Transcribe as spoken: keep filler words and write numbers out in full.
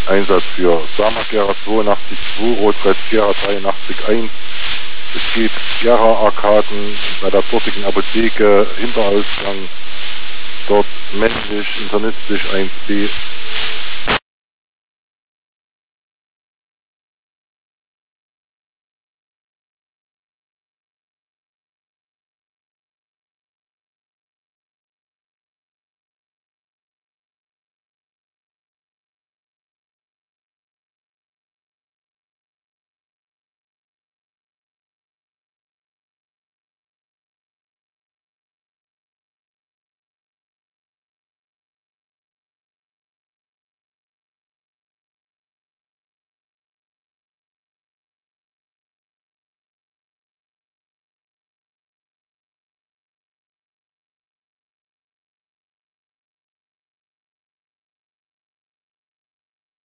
Einsatz für Samagera zweiundachtzig zwei, Rot-Weiß Gera dreiundachtzig eins. Es gibt Gera-Arkaden bei der dortigen Apotheke, Hinterausgang, dort männlich, internistisch eins b,